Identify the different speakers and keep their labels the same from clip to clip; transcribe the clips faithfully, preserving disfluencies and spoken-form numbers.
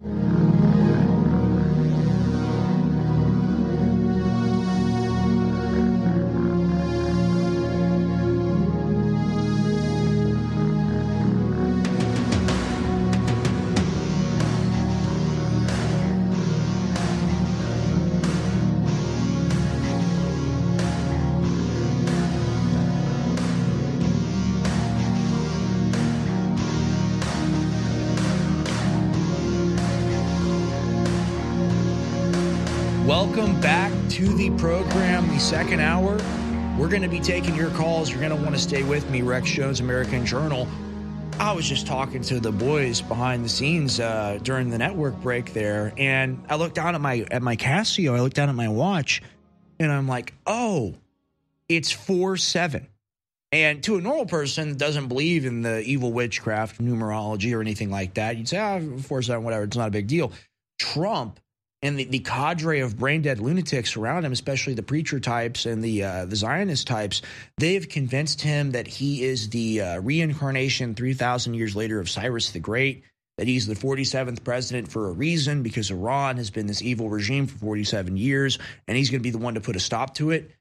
Speaker 1: Welcome back to the program, the second hour. We're going to be taking your calls. You're going to want to stay with me, Rex Jones, American Journal. I was just talking to the boys behind the scenes uh, during the network break there, and I looked down at my at my Casio. I looked down at my watch, and I'm like, oh, it's four seven. And to a normal person that doesn't believe in the evil witchcraft, numerology, or anything like that, you'd say, oh, four seven, whatever, it's not a big deal. Trump and the, the cadre of brain-dead lunatics around him, especially the preacher types and the uh, the Zionist types, they have convinced him that he is the uh, reincarnation three thousand years later of Cyrus the Great, that he's the forty-seventh president for a reason because Iran has been this evil regime for forty-seven years, and he's going to be the one to put a stop to it.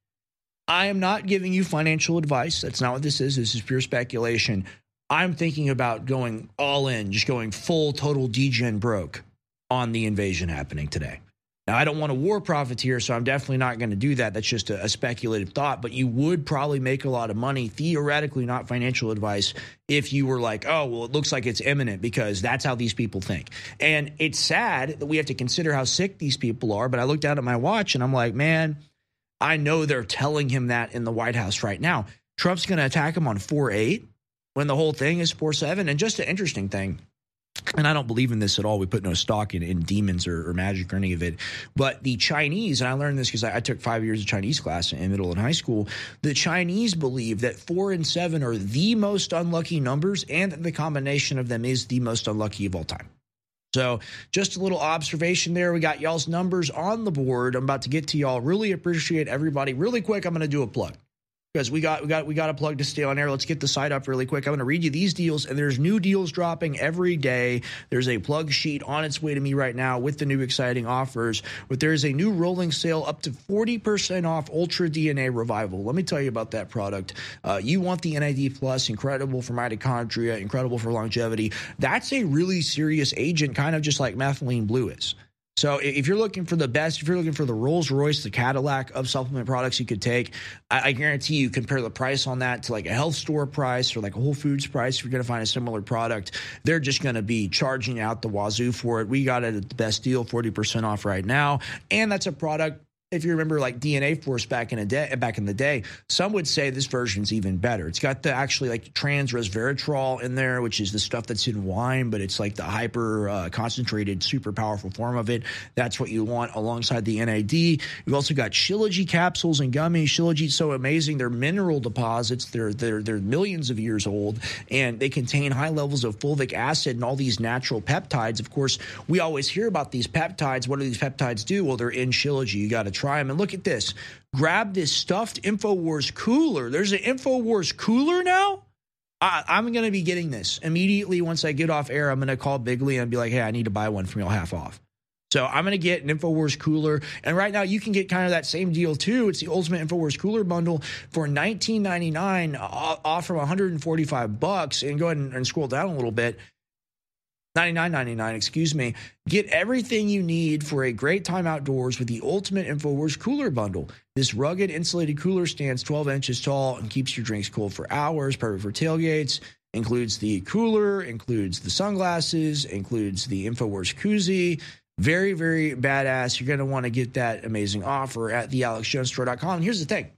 Speaker 1: I am not giving you financial advice. That's not what this is. This is pure speculation. I'm thinking about going all in, just going full, total degen broke on the invasion happening today. Now, I don't want to war profiteer, so I'm definitely not going to do that. That's just a, a speculative thought, but you would probably make a lot of money, theoretically, not financial advice, if you were like, oh, well, it looks like it's imminent, because that's how these people think. And it's sad that we have to consider how sick these people are, but I looked down at my watch and I'm like, man, I know they're telling him that in the White House right now. Trump's going to attack him on four eight when the whole thing is four seven. And just an interesting thing, and I don't believe in this at all. We put no stock in, in demons or, or magic or any of it. But the Chinese, and I learned this because I, I took five years of Chinese class in middle and high school. The Chinese believe that four and seven are the most unlucky numbers, and that the combination of them is the most unlucky of all time. So just a little observation there. We got y'all's numbers on the board. I'm about to get to y'all. Really appreciate everybody. Really quick, I'm going to do a plug, because we got we got we got a plug to stay on air. Let's get the site up really quick. I'm going to read you these deals, and there's new deals dropping every day. There's a plug sheet on its way to me right now with the new exciting offers. But there's a new rolling sale up to forty percent off Ultra D N A Revival. Let me tell you about that product. Uh, you want the N A D Plus, incredible for mitochondria, incredible for longevity. That's a really serious agent, kind of just like methylene blue is. So if you're looking for the best, if you're looking for the Rolls Royce, the Cadillac of supplement products you could take, I, I guarantee you compare the price on that to like a health store price or like a Whole Foods price. If you're going to find a similar product, they're just going to be charging out the wazoo for it. We got it at the best deal, forty percent off right now. And that's a product, if you remember, like D N A Force back in a day, back in the day, some would say this version's even better. It's got the actually like trans resveratrol in there, which is the stuff that's in wine, but it's like the hyper uh, concentrated, super powerful form of it. That's what you want alongside the N A D. You've also got Shilajit capsules and gummies. Shilajit's so amazing. They're mineral deposits. They're they're they're millions of years old, and they contain high levels of fulvic acid and all these natural peptides. Of course, we always hear about these peptides. What do these peptides do? Well, they're in Shilajit. You got to try them. And look at this. Grab this stuffed InfoWars cooler. There's an InfoWars cooler now? I, I'm going to be getting this immediately once I get off air. I'm going to call Bigley and be like, hey, I need to buy one from y'all half off. So I'm going to get an InfoWars cooler. And right now you can get kind of that same deal too. It's the Ultimate InfoWars Cooler Bundle for nineteen ninety-nine dollars, off from one hundred forty-five bucks. And go ahead and, and scroll down a little bit. ninety-nine ninety-nine, excuse me. Get everything you need for a great time outdoors with the Ultimate InfoWars Cooler Bundle. This rugged insulated cooler stands twelve inches tall and keeps your drinks cold for hours, perfect for tailgates. Includes the cooler, includes the sunglasses, includes the InfoWars koozie. Very, very badass. You're going to want to get that amazing offer at the alex jones store dot com. And here's the thing.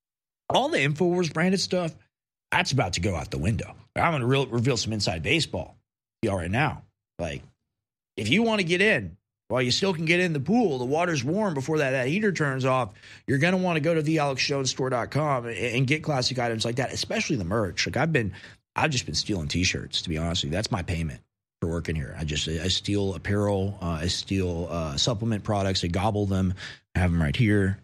Speaker 1: All the InfoWars branded stuff, that's about to go out the window. I'm going to re- reveal some inside baseball. Y'all right now. Like, if you want to get in while you still can get in the pool, the water's warm before that, that heater turns off, you're going to want to go to the alex jones store dot com and, and get classic items like that, especially the merch. Like, I've been, I've just been stealing t-shirts, to be honest with you. That's my payment for working here. I just, I steal apparel, uh, I steal uh, supplement products, I gobble them, I have them right here.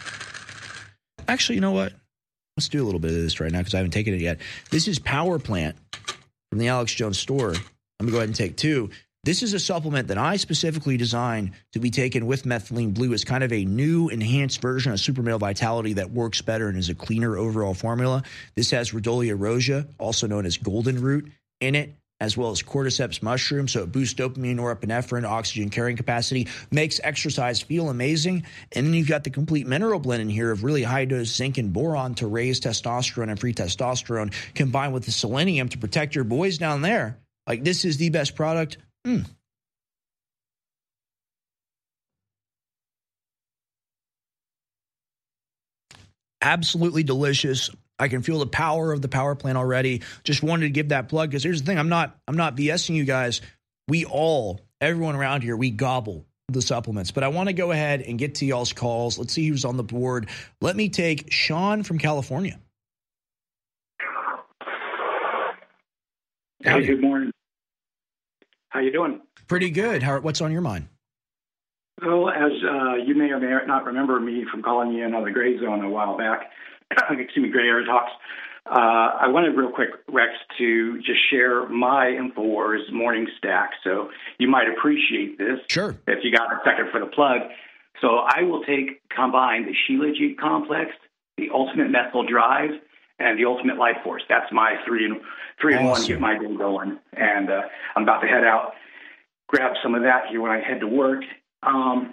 Speaker 1: Actually, you know what? Let's do a little bit of this right now because I haven't taken it yet. This is Power Plant from the Alex Jones store. I'm going to go ahead and take two. This is a supplement that I specifically designed to be taken with methylene blue as kind of a new enhanced version of Super Male Vitality that works better and is a cleaner overall formula. This has Rhodiola rosea, also known as golden root, in it, as well as cordyceps mushroom. So it boosts dopamine, norepinephrine, oxygen carrying capacity, makes exercise feel amazing. And then you've got the complete mineral blend in here of really high dose zinc and boron to raise testosterone and free testosterone, combined with the selenium to protect your boys down there. Like, this is the best product. Mm. Absolutely delicious. I can feel the power of the power plant already. Just wanted to give that plug because here's the thing. I'm not, I'm not BSing you guys. We all, everyone around here, we gobble the supplements. But I want to go ahead and get to y'all's calls. Let's see who's on the board. Let me take Sean from California.
Speaker 2: Hey, good morning. How you doing?
Speaker 1: Pretty good. How, what's on your mind?
Speaker 2: Well, as uh, you may or may not remember me from calling you in on the Gray Zone a while back, excuse me, Gray Area Talks, uh, I wanted real quick, Rex, to just share my InfoWars morning stack. So you might appreciate this.
Speaker 1: Sure.
Speaker 2: If you got a second for the plug. So I will take, combine the Shilajit Complex, the Ultimate Methyl Drive, and the Ultimate Life Force. That's my three and three and
Speaker 1: awesome.
Speaker 2: one, get my day going. And uh, I'm about to head out, grab some of that here when I head to work. Um,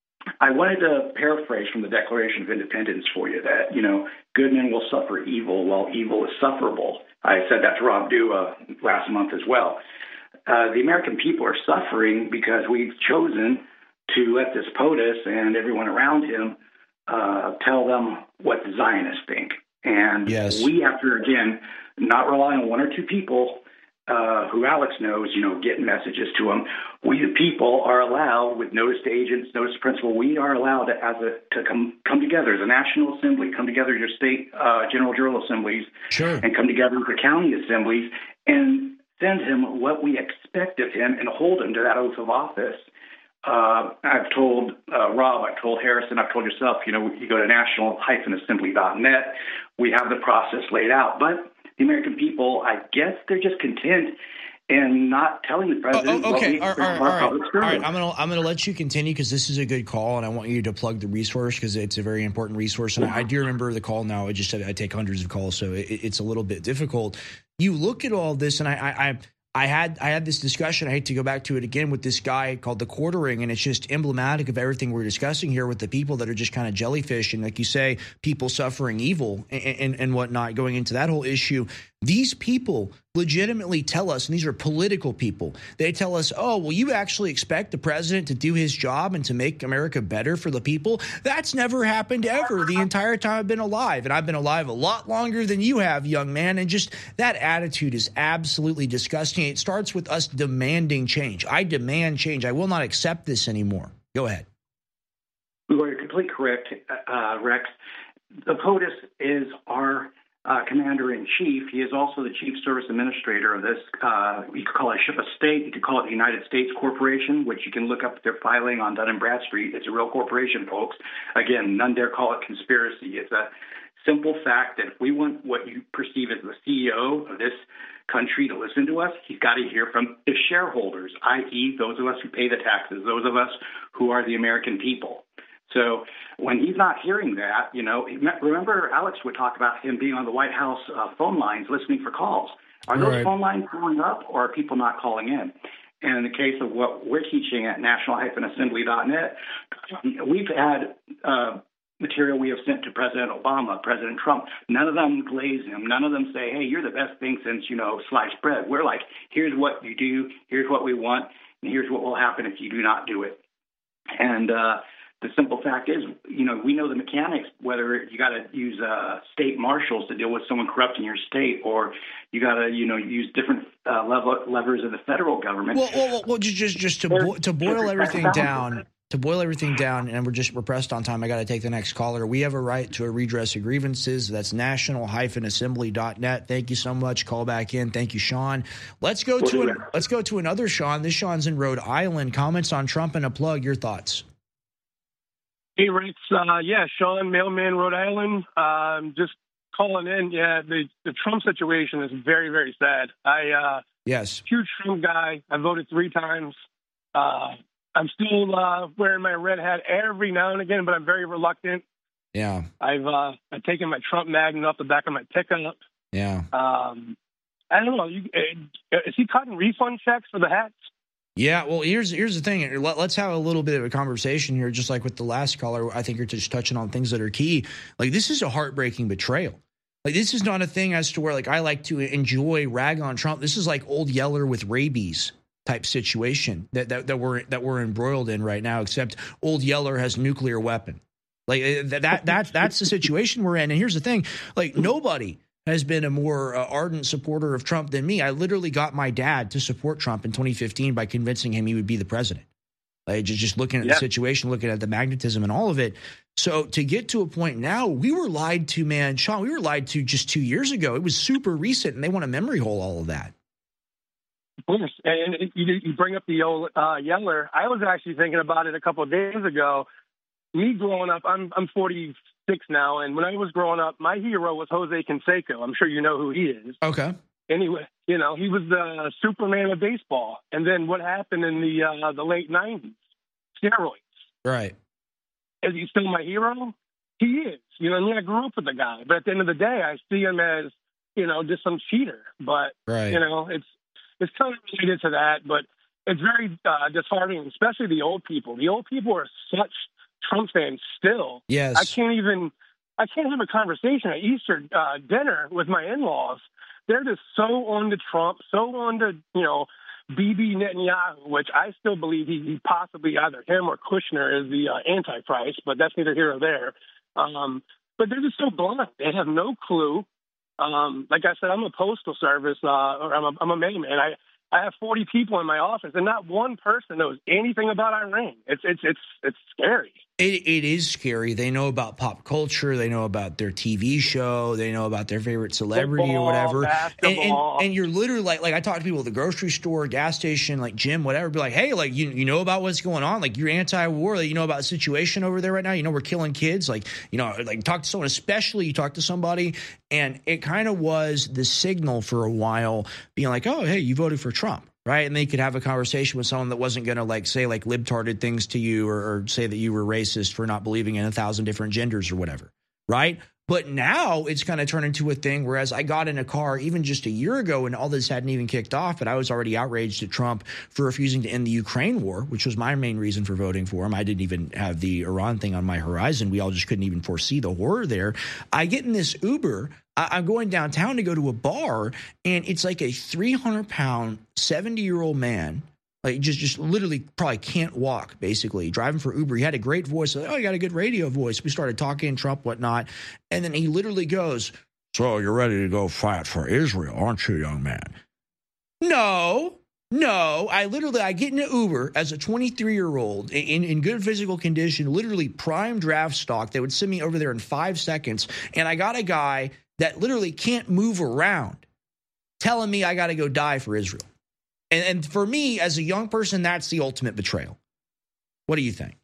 Speaker 2: I wanted to paraphrase from the Declaration of Independence for you that, you know, good men will suffer evil while evil is sufferable. I said that to Rob Dua last month as well. Uh, the American people are suffering because we've chosen to let this POTUS and everyone around him uh, tell them what the Zionists think. And
Speaker 1: yes.
Speaker 2: we have to, again, not rely on one or two people uh, who Alex knows, you know, getting messages to them. We, the people, are allowed, with notice to agents, notice to principal, we are allowed to, as a, to come come together as a National Assembly, come together as your state uh, general jural assemblies,
Speaker 1: sure.
Speaker 2: and come together as the county assemblies and send him what we expect of him and hold him to that oath of office. Uh, I've told uh, Rob, I've told Harrison, I've told yourself, you know, you go to national assembly dot net. We have the process laid out. But the American people, I guess they're just content in not telling the president.
Speaker 1: Oh, okay,
Speaker 2: what
Speaker 1: all right, all right, all right. all right. I'm gonna I'm gonna let you continue because this is a good call, and I want you to plug the resource because it's a very important resource. And I, I do remember the call now. I just said I take hundreds of calls, so it, it's a little bit difficult. You look at all this, and I I. I I had I had this discussion. I hate to go back to it again with this guy called the Quartering, and it's just emblematic of everything we're discussing here with the people that are just kind of jellyfish and, like you say, people suffering evil and, and, and whatnot. Going into that whole issue, these people legitimately tell us, and these are political people, they tell us, oh, well, you actually expect the president to do his job and to make America better for the people? That's never happened ever the entire time I've been alive. And I've been alive a lot longer than you have, young man. And just that attitude is absolutely disgusting. It starts with us demanding change. I demand change. I will not accept this anymore. Go ahead.
Speaker 2: Well, you're completely correct, uh, Rex. The POTUS is our Uh, Commander-in-Chief. He is also the Chief Service Administrator of this. Uh, you could call it a ship of state. You could call it the United States Corporation, which you can look up their filing on Dun and Bradstreet. It's a real corporation, folks. Again, none dare call it conspiracy. It's a simple fact that if we want what you perceive as the C E O of this country to listen to us, he's got to hear from his shareholders, that is those of us who pay the taxes, those of us who are the American people. So when he's not hearing that, you know, remember Alex would talk about him being on the White House uh, phone lines listening for calls. Are those
Speaker 1: right.
Speaker 2: phone lines going up, or are people not calling in? And in the case of what we're teaching at national assembly dot net, we've had uh, material we have sent to President Obama, President Trump. None of them glaze him. None of them say, hey, you're the best thing since, you know, sliced bread. We're like, here's what you do, here's what we want, and here's what will happen if you do not do it. And uh the simple fact is, you know, we know the mechanics, whether you got to use uh, state marshals to deal with someone corrupting your state, or you got to, you know, use different uh, level, levers of the federal government.
Speaker 1: Well, well, well just just, just to, bo- to boil everything down, to boil everything down, and we're just we're pressed on time. I got to take the next caller. We have a right to a redress of grievances. That's national assembly dot net. Thank you so much. Call back in. Thank you, Sean. Let's go to an, let's go to another Sean. This Sean's in Rhode Island. Comments on Trump and a plug. Your thoughts?
Speaker 3: Hey, Rex. Uh, yeah, Sean, Mailman, Rhode Island. Um, just calling in. Yeah, the, the Trump situation is very, very sad. I uh,
Speaker 1: Yes.
Speaker 3: Huge Trump guy. I voted three times. Uh, I'm still uh, wearing my red hat every now and again, but I'm very reluctant.
Speaker 1: Yeah.
Speaker 3: I've uh, I've taken my Trump magnet off the back of my pickup.
Speaker 1: Yeah.
Speaker 3: Um, I don't know. You, uh, is he cutting refund checks for the hats?
Speaker 1: Yeah, well, here's here's the thing. Let, let's have a little bit of a conversation here, just like with the last caller. I think you're just touching on things that are key. Like, this is a heartbreaking betrayal. Like, this is not a thing as to where, like, I like to enjoy rag on Trump. This is like old Yeller with rabies type situation that that, that we're that we're embroiled in right now. Except old Yeller has nuclear weapon. Like that that that's that's the situation we're in. And here's the thing: like, nobody has been a more uh, ardent supporter of Trump than me. I literally got my dad to support Trump in twenty fifteen by convincing him he would be the president. Like, just, just looking at yeah. the situation, looking at the magnetism and all of it. So to get to a point now, we were lied to, man. Sean, we were lied to just two years ago. It was super recent, and they want to memory hole all of that.
Speaker 3: Of course. And you, you bring up the old uh, Yeller. I was actually thinking about it a couple of days ago. Me growing up, I'm I'm forty-six now, and when I was growing up, my hero was Jose Canseco. I'm sure you know who he is.
Speaker 1: Okay.
Speaker 3: Anyway, you know, he was the Superman of baseball. And then what happened in the uh, the late nineties? Steroids.
Speaker 1: Right.
Speaker 3: Is he still my hero? He is. You know, I mean, I grew up with the guy, but at the end of the day, I see him as, you know, just some cheater. But
Speaker 1: right.
Speaker 3: you know, it's it's kind of related to that, but it's very uh, disheartening, especially the old people. The old people are such Trump fans still.
Speaker 1: Yes.
Speaker 3: I can't even, I can't have a conversation at Easter uh, dinner with my in-laws. They're just so on to Trump, so on to, you know, Bibi Netanyahu, which I still believe he, he possibly either him or Kushner is the uh, Antichrist, but that's neither here nor there. Um, but they're just so blunt. They have no clue. Um, like I said, I'm a postal service, uh, or I'm a, I'm a mailman. I, I have forty people in my office, and not one person knows anything about Iran. It's it's it's it's scary.
Speaker 1: It, it is scary. They know about pop culture. They know about their T V show. They know about their favorite celebrity
Speaker 3: Football,
Speaker 1: or whatever. And, and, and you're literally like, like I talk to people at the grocery store, gas station, like gym, whatever. Be like, hey, like you you know about what's going on? Like, you're anti-war. Like, you know about the situation over there right now. You know we're killing kids. Like, you know, like talk to someone, especially you talk to somebody, and it kind of was the signal for a while, being like, oh, hey, you voted for Trump. Right. And they could have a conversation with someone that wasn't going to like say like libtarded things to you, or, or say that you were racist for not believing in a thousand different genders or whatever. Right. But now it's kind of turned into a thing, whereas I got in a car even just a year ago and all this hadn't even kicked off, but I was already outraged at Trump for refusing to end the Ukraine war, which was my main reason for voting for him. I didn't even have the Iran thing on my horizon. We all just couldn't even foresee the horror there. I get in this Uber. I'm going downtown to go to a bar, and it's like a three hundred pound, seventy-year-old man, like just just literally probably can't walk, basically, driving for Uber. He had a great voice. Like, oh, you got a good radio voice. We started talking Trump, whatnot. And then he literally goes, so you're ready to go fight for Israel, aren't you, young man? No. No, I literally, I get in an Uber as a twenty-three-year-old in, in good physical condition, literally prime draft stock. They would send me over there in five seconds. And I got a guy that literally can't move around telling me I got to go die for Israel. And, and for me, as a young person, that's the ultimate betrayal. What do you think?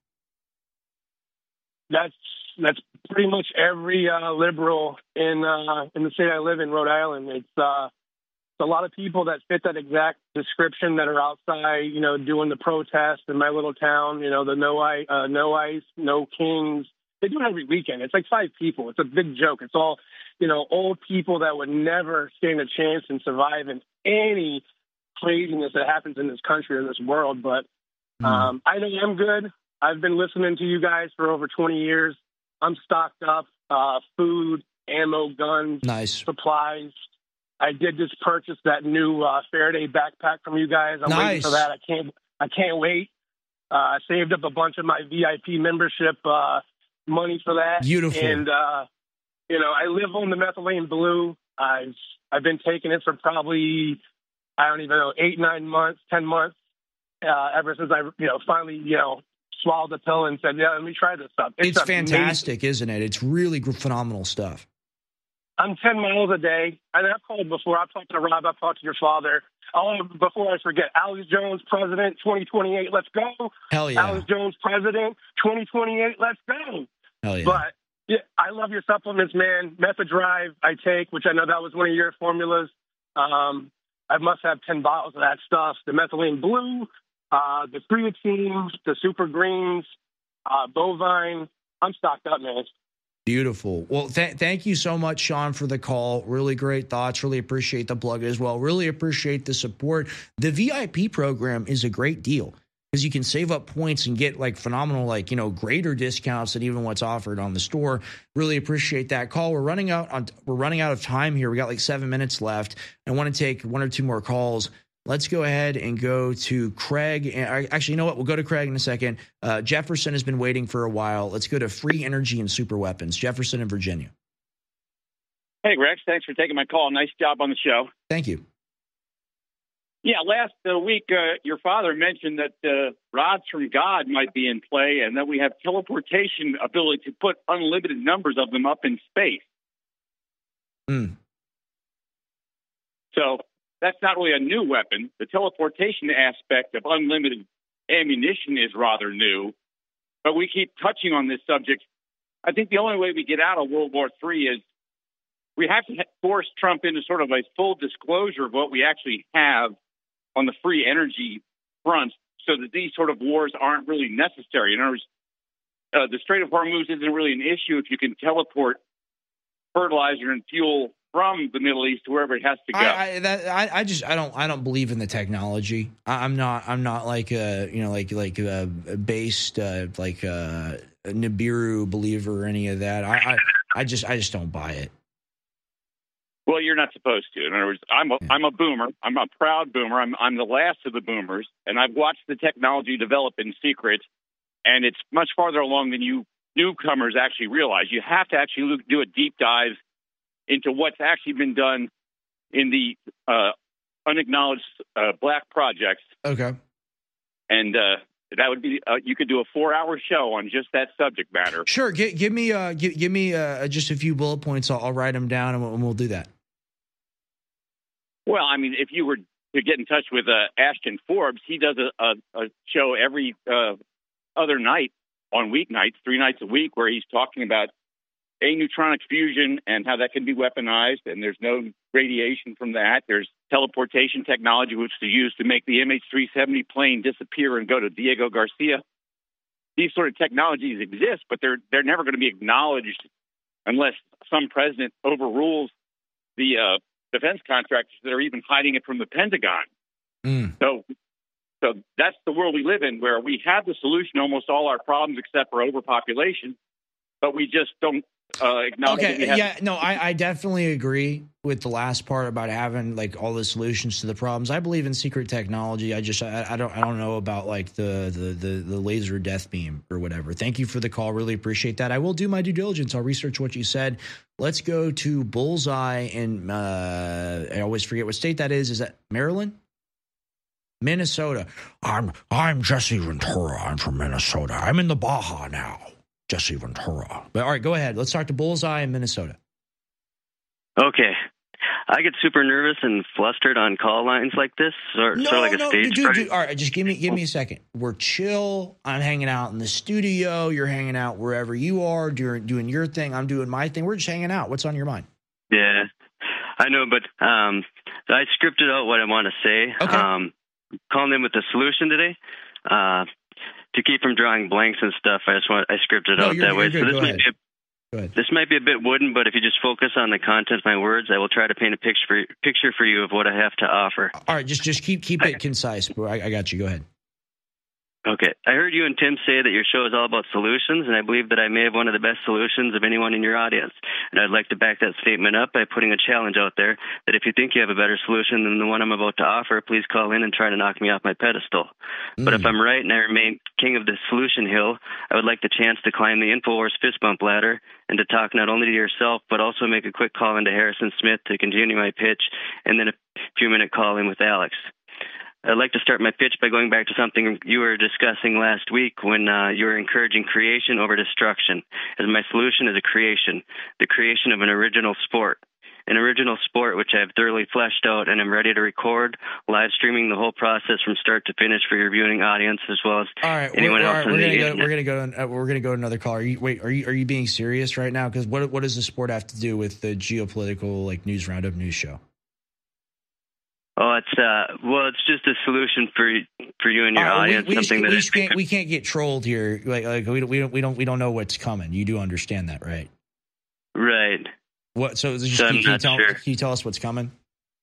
Speaker 3: That's that's pretty much every uh, liberal in uh, in the state I live in, Rhode Island. It's uh, a lot of people that fit that exact description that are outside, you know, doing the protest in my little town. You know, the no ice, uh, no ice, no kings. They do it every weekend. It's like five people. It's a big joke. It's all, you know, old people that would never stand a chance and survive in any craziness that happens in this country or this world. But um, mm. I know I'm good. I've been listening to you guys for over twenty years. I'm stocked up, uh, food, ammo, guns,
Speaker 1: nice
Speaker 3: supplies. I did just purchase that new uh, Faraday backpack from you guys. I'm
Speaker 1: nice.
Speaker 3: waiting for that. I can't. I can't wait. Uh, I saved up a bunch of my V I P membership uh, money for that.
Speaker 1: Beautiful.
Speaker 3: And uh, you know, I live on the methylene blue. I've I've been taking it for probably I don't even know eight, nine months, ten months. Uh, ever since I you know finally you know swallowed the pill and said, yeah, let me try this stuff.
Speaker 1: It's, it's fantastic, isn't it? It's really phenomenal stuff.
Speaker 3: I'm ten miles a day. And I've called before. I've talked to Rob. I've talked to your father. Oh, before I forget, Alex Jones, president, twenty twenty-eight, let's go.
Speaker 1: Hell yeah.
Speaker 3: Alex Jones, president, twenty twenty-eight, let's go.
Speaker 1: Hell yeah.
Speaker 3: But yeah, I love your supplements, man. Method Drive I take, which I know that was one of your formulas. Um, I must have ten bottles of that stuff. The methylene blue, uh, the creatine, the super greens, uh, bovine. I'm stocked up, man.
Speaker 1: Beautiful. Well, th- thank you so much, Sean, for the call. Really great thoughts. Really appreciate the plug as well. Really appreciate the support. The V I P program is a great deal because you can save up points and get like phenomenal, like, you know, greater discounts than even what's offered on the store. Really appreciate that call. We're running out on, we're running out of time here. We got like seven minutes left. I want to take one or two more calls. Let's go ahead and go to Craig. And actually, you know what? We'll go to Craig in a second. Uh, Jefferson has been waiting for a while. Let's go to Free Energy and Super Weapons. Jefferson in Virginia.
Speaker 4: Hey, Rex. Thanks for taking my call. Nice job on the show.
Speaker 1: Thank you.
Speaker 4: Yeah, last uh, week, uh, your father mentioned that uh, rods from God might be in play and that we have teleportation ability to put unlimited numbers of them up in space.
Speaker 1: Mm.
Speaker 4: So that's not really a new weapon. The teleportation aspect of unlimited ammunition is rather new, but we keep touching on this subject. I think the only way we get out of World War Three is we have to force Trump into sort of a full disclosure of what we actually have on the free energy front so that these sort of wars aren't really necessary. In other words, uh, the Strait of Hormuz isn't really an issue if you can teleport fertilizer and fuel from the Middle East to wherever it has to go.
Speaker 1: I, I, that, I, I just I don't I don't believe in the technology. I, I'm not I'm not like a you know like like a based uh, like a Nibiru believer or any of that. I, I I just I just don't buy it.
Speaker 4: Well, you're not supposed to. In other words, I'm a,
Speaker 1: Yeah.
Speaker 4: I'm a boomer. I'm a proud boomer. I'm I'm the last of the boomers, and I've watched the technology develop in secret, and it's much farther along than you newcomers actually realize. You have to actually look, do a deep dive into what's actually been done in the uh, unacknowledged uh, black projects.
Speaker 1: Okay.
Speaker 4: And uh, that would be, uh, you could do a four hour show on just that subject matter.
Speaker 1: Sure. Give, give me uh, give, give me uh, just a few bullet points. I'll, I'll write them down and we'll, and we'll do that.
Speaker 4: Well, I mean, if you were to get in touch with uh, Ashton Forbes, he does a, a, a show every uh, other night on weeknights, three nights a week, where he's talking about aneutronic fusion and how that can be weaponized, and there's no radiation from that. There's teleportation technology, which is used to make the M H three seventy plane disappear and go to Diego Garcia. These sort of technologies exist, but they're they're never going to be acknowledged unless some president overrules the uh, defense contractors that are even hiding it from the Pentagon.
Speaker 1: Mm.
Speaker 4: So, so that's the world we live in, where we have the solution to almost all our problems except for overpopulation, but we just don't uh, acknowledge.
Speaker 1: Okay,
Speaker 4: have-
Speaker 1: yeah, no, I, I definitely agree with the last part about having like all the solutions to the problems. I believe in secret technology. I just I, I don't I don't know about like the, the the the laser death beam or whatever. Thank you for the call. Really appreciate that. I will do my due diligence. I'll research what you said. Let's go to Bullseye in uh, I always forget what state that is. Is that Maryland? Minnesota. I'm I'm Jesse Ventura. I'm from Minnesota. I'm in the Baja now. Jesse Ventura. But all right, go ahead. Let's talk to Bullseye in Minnesota.
Speaker 5: Okay. I get super nervous and flustered on call lines like this, sort,
Speaker 1: No,
Speaker 5: sort of like
Speaker 1: no,
Speaker 5: a stage
Speaker 1: dude,
Speaker 5: fright.
Speaker 1: dude, all right, just give me give me a second. We're chill. I'm hanging out in the studio. You're hanging out wherever you are, doing doing your thing. I'm doing my thing. We're just hanging out. What's on your mind?
Speaker 5: Yeah, I know, but um, I scripted out what I want to say.
Speaker 1: Okay.
Speaker 5: Um, calling in with a solution today. Uh, to keep from drawing blanks and stuff, I just want I scripted
Speaker 1: No,
Speaker 5: out
Speaker 1: you're-
Speaker 5: that way.
Speaker 1: you're good.
Speaker 5: So this
Speaker 1: Go
Speaker 5: might
Speaker 1: ahead.
Speaker 5: be a,
Speaker 1: Go ahead.
Speaker 5: this might be a bit wooden, but if you just focus on the content of my words, I will try to paint a picture for, picture for you of what I have to offer.
Speaker 1: All right, just just keep keep it concise. Bro. I, I got you. Go ahead.
Speaker 5: Okay. I heard you and Tim say that your show is all about solutions, and I believe that I may have one of the best solutions of anyone in your audience. And I'd like to back that statement up by putting a challenge out there that if you think you have a better solution than the one I'm about to offer, please call in and try to knock me off my pedestal.
Speaker 1: Mm.
Speaker 5: But if I'm right and I remain king of the solution hill, I would like the chance to climb the InfoWars fist bump ladder and to talk not only to yourself, but also make a quick call into Harrison Smith to continue my pitch, and then a few minute call in with Alex. I'd like to start my pitch by going back to something you were discussing last week when uh, you were encouraging creation over destruction, as my solution is a creation, the creation of an original sport. An original sport which I have thoroughly fleshed out and am ready to record, live streaming the whole process from start to finish for your viewing audience as well as
Speaker 1: All right,
Speaker 5: anyone
Speaker 1: we're, all
Speaker 5: else
Speaker 1: right,
Speaker 5: on
Speaker 1: we're
Speaker 5: the
Speaker 1: gonna go.
Speaker 5: internet.
Speaker 1: We're gonna go. To, uh, we're gonna go to another caller. Are you, wait, are you are you being serious right now? Because what what does the sport have to do with the geopolitical like news roundup news show?
Speaker 5: Oh, it's uh, well, it's just a solution for for you and your
Speaker 1: Uh,
Speaker 5: audience.
Speaker 1: we, we,
Speaker 5: something
Speaker 1: just,
Speaker 5: that
Speaker 1: we,
Speaker 5: I
Speaker 1: just
Speaker 5: think
Speaker 1: can't, we can't get trolled here. Like, like we don't we don't we don't we don't know what's coming. You do understand that, right?
Speaker 5: right.
Speaker 1: What? So, just,
Speaker 5: So
Speaker 1: can,
Speaker 5: I'm
Speaker 1: can, you
Speaker 5: not
Speaker 1: tell,
Speaker 5: sure.
Speaker 1: can you tell us what's coming?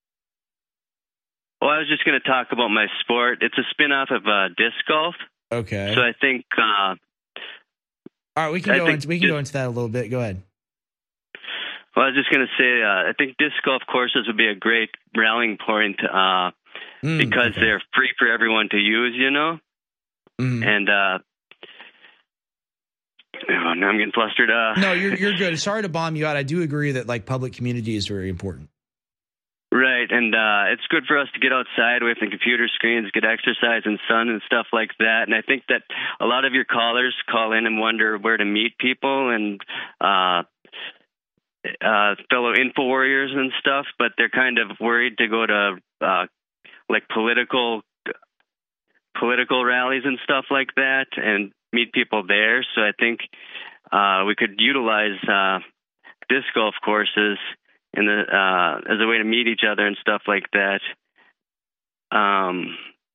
Speaker 5: Well, I was just going to talk about my sport. It's a spin-off of uh, disc golf.
Speaker 1: Okay.
Speaker 5: So I think. Uh,
Speaker 1: All right, we can
Speaker 5: I
Speaker 1: go
Speaker 5: think
Speaker 1: into we can
Speaker 5: just-
Speaker 1: go into that a little bit. Go ahead.
Speaker 5: Well, I was just going to say, uh, I think disc golf courses would be a great rallying point uh,
Speaker 1: Mm,
Speaker 5: because
Speaker 1: okay.
Speaker 5: they're free for everyone to use, you know?
Speaker 1: Mm.
Speaker 5: And uh, oh, now I'm getting flustered. Uh,
Speaker 1: No, you're you're good. Sorry to bomb you out. I do agree that like public community is very important.
Speaker 5: Right, and uh, it's good for us to get outside away from computer screens, get exercise and sun and stuff like that. And I think that a lot of your callers call in and wonder where to meet people and uh, uh, fellow info warriors and stuff, but they're kind of worried to go to uh, like political political rallies and stuff like that and meet people there. So I think uh, we could utilize uh, disc golf courses in the uh, as a way to meet each other and stuff like that. Um,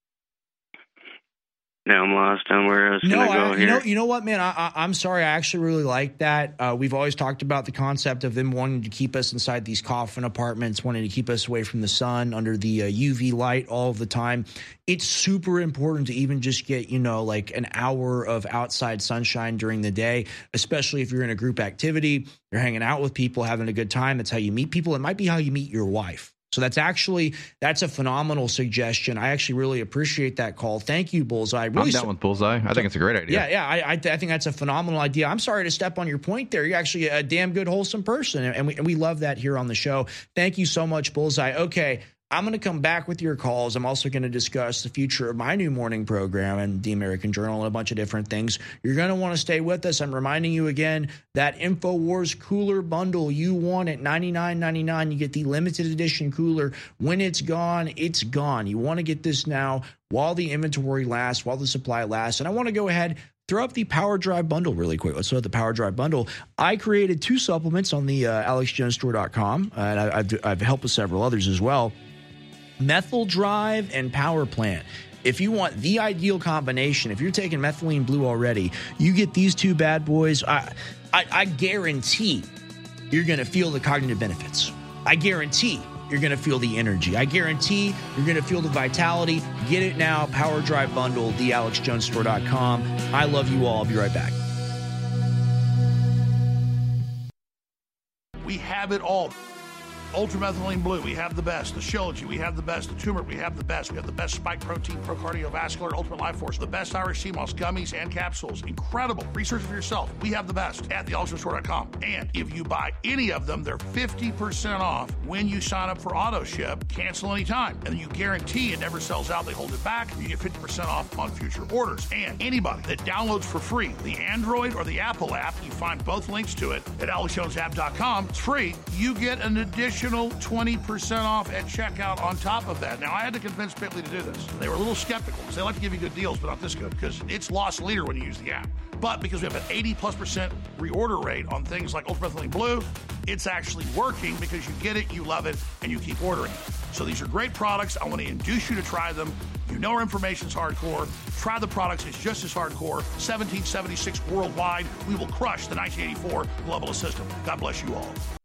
Speaker 5: now I'm lost on where I was
Speaker 1: No,
Speaker 5: going to go
Speaker 1: I,
Speaker 5: here.
Speaker 1: you know, you know what, man? I, I, I'm sorry. I actually really like that. Uh, we've always talked about the concept of them wanting to keep us inside these coffin apartments, wanting to keep us away from the sun, under the uh, U V light all of the time. It's super important to even just get, you know, like an hour of outside sunshine during the day, especially if you're in a group activity, you're hanging out with people, having a good time. That's how you meet people. It might be how you meet your wife. So that's actually, that's a phenomenal suggestion. I actually really appreciate that call. Thank you, Bullseye. Really
Speaker 6: I'm down with Bullseye. I think it's a great idea.
Speaker 1: Yeah, yeah, I, I, th- I think that's a phenomenal idea. I'm sorry to step on your point there. You're actually a damn good, wholesome person, and we, and we love that here on the show. Thank you so much, Bullseye. Okay, I'm going to come back with your calls. I'm also going to discuss the future of my new morning program and the American Journal and a bunch of different things. You're going to want to stay with us. I'm reminding you again, that InfoWars cooler bundle you want at ninety-nine ninety-nine. You get the limited edition cooler. When it's gone, it's gone. You want to get this now while the inventory lasts, while the supply lasts. And I want to go ahead, throw up the Power Drive bundle really quick. Let's throw up the Power Drive bundle. I created two supplements on the uh, alex jones store dot com, uh, and I, I've, I've helped with several others as well. Methyl Drive and Power Plant. If you want the ideal combination, if you're taking methylene blue already, you get these two bad boys. I, I, I guarantee you're going to feel the cognitive benefits. I guarantee you're going to feel the energy. I guarantee you're going to feel the vitality. Get it now. Power Drive bundle, the alex jones store dot com. I love you all. I'll be right back.
Speaker 7: We have it all. Ultramethylene Blue, we have the best. The Shilajit, we have the best. The Turmeric, we have the best. We have the best Spike Protein, Pro Cardiovascular, Ultimate Life Force, the best Irish Sea Moss gummies and capsules. Incredible. Research for yourself. We have the best at the alex jones store dot com. And if you buy any of them, they're fifty percent off when you sign up for auto ship. Cancel anytime. And then you guarantee it never sells out. They hold it back. You get fifty percent off on future orders. And anybody that downloads for free the Android or the Apple app, you find both links to it at alex jones app dot com. It's free. You get an additional twenty percent off at checkout on top of that. Now, I had to convince Bitly to do this. They were a little skeptical because they like to give you good deals, but not this good because it's lost leader when you use the app. But because we have an eighty plus percent reorder rate on things like Ultramethylene Blue, it's actually working because you get it, you love it, and you keep ordering it. So these are great products. I want to induce you to try them. You know our information's hardcore. Try the products. It's just as hardcore. seventeen seventy-six worldwide. We will crush the nineteen eighty-four level of system. God bless you all.